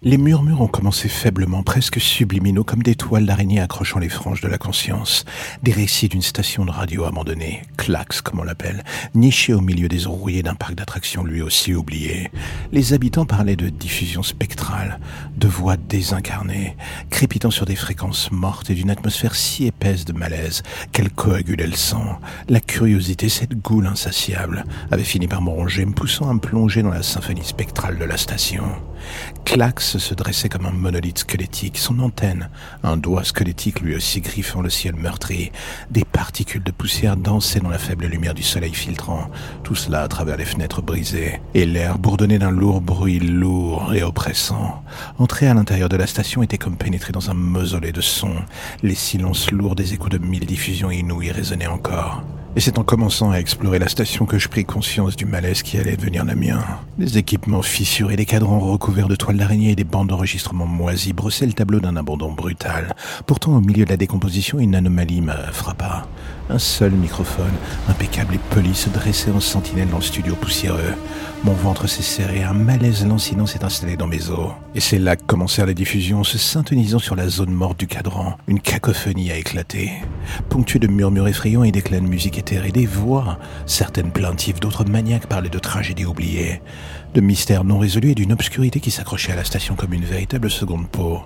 Les murmures ont commencé faiblement, presque subliminaux, comme des toiles d'araignée accrochant les franges de la conscience. Des récits d'une station de radio abandonnée, Klax comme on l'appelle, nichée au milieu des eaux rouillées d'un parc d'attractions lui aussi oublié. Les habitants parlaient de diffusion spectrale, de voix désincarnées, crépitant sur des fréquences mortes et d'une atmosphère si épaisse de malaise qu'elle coagulait le sang. La curiosité, cette goule insatiable, avait fini par me ronger, me poussant à me plonger dans la symphonie spectrale de la station. Klax se dressait comme un monolithe squelettique, son antenne, un doigt squelettique lui aussi griffant le ciel meurtri. Des particules de poussière dansaient dans la faible lumière du soleil filtrant, tout cela à travers les fenêtres brisées, et l'air bourdonnait d'un lourd bruit lourd et oppressant. Entrer à l'intérieur de la station était comme pénétrer dans un mausolée de sons. Les silences lourds des échos de 1000 diffusions inouïes résonnaient encore. Et c'est en commençant à explorer la station que je pris conscience du malaise qui allait devenir le mien. Des équipements fissurés, des cadrans recouverts de toiles d'araignée et des bandes d'enregistrement moisies brossaient le tableau d'un abandon brutal. Pourtant, au milieu de la décomposition, une anomalie me frappa. Un seul microphone, impeccable et poli, se dressait en sentinelle dans le studio poussiéreux. Mon ventre s'est serré, un malaise lancinant s'est installé dans mes os. Et c'est là que commencèrent les diffusions, se syntonisant sur la zone morte du cadran. Une cacophonie a éclaté, ponctuée de murmures effrayants et d'éclats de musique éthérés, des voix, certaines plaintives, d'autres maniaques parlaient de tragédies oubliées, de mystères non résolus et d'une obscurité qui s'accrochait à la station comme une véritable seconde peau.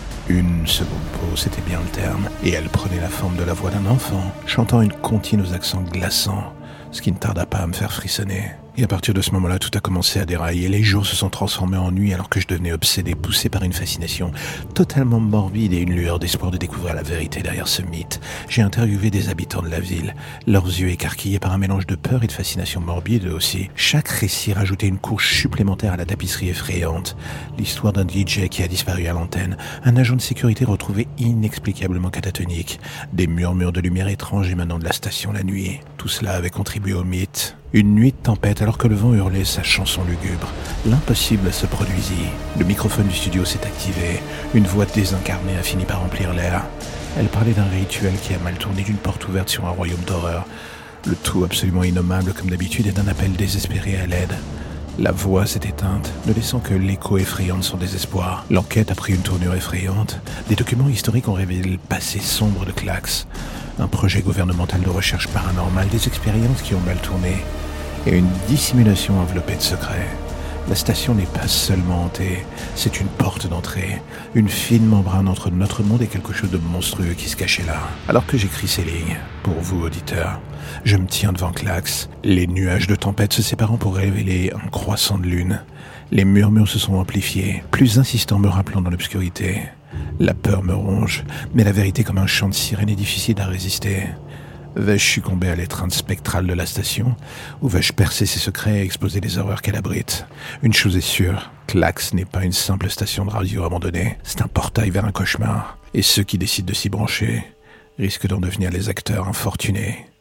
Une seconde peau, c'était bien le terme, et elle prenait la forme de la voix d'un enfant, chantant une comptine aux accents glaçants, ce qui ne tarda pas à me faire frissonner. Et à partir de ce moment-là, tout a commencé à dérailler. Les jours se sont transformés en nuit alors que je devenais obsédé, poussé par une fascination totalement morbide et une lueur d'espoir de découvrir la vérité derrière ce mythe. J'ai interviewé des habitants de la ville, leurs yeux écarquillés par un mélange de peur et de fascination morbide eux aussi. Chaque récit rajoutait une couche supplémentaire à la tapisserie effrayante. L'histoire d'un DJ qui a disparu à l'antenne, un agent de sécurité retrouvé inexplicablement catatonique, des murmures de lumière étranges émanant de la station la nuit. Tout cela avait contribué au mythe. Une nuit de tempête, alors que le vent hurlait sa chanson lugubre, l'impossible se produisit. Le microphone du studio s'est activé. Une voix désincarnée a fini par remplir l'air. Elle parlait d'un rituel qui a mal tourné, d'une porte ouverte sur un royaume d'horreur. Le tout absolument innommable comme d'habitude et d'un appel désespéré à l'aide. La voix s'est éteinte, ne laissant que l'écho effrayant de son désespoir. L'enquête a pris une tournure effrayante. Des documents historiques ont révélé le passé sombre de Klax. Un projet gouvernemental de recherche paranormale, des expériences qui ont mal tourné, et une dissimulation enveloppée de secrets. La station n'est pas seulement hantée, c'est une porte d'entrée, une fine membrane entre notre monde et quelque chose de monstrueux qui se cachait là. Alors que j'écris ces lignes, pour vous auditeurs, je me tiens devant Klax, les nuages de tempête se séparant pour révéler un croissant de lune. Les murmures se sont amplifiés, plus insistants me rappelant dans l'obscurité. La peur me ronge, mais la vérité comme un chant de sirène est difficile à résister. Vais-je succomber à l'étreinte spectrale de la station, ou vais-je percer ses secrets et exposer les horreurs qu'elle abrite? Une chose est sûre, Klax n'est pas une simple station de radio abandonnée, c'est un portail vers un cauchemar, et ceux qui décident de s'y brancher risquent d'en devenir les acteurs infortunés.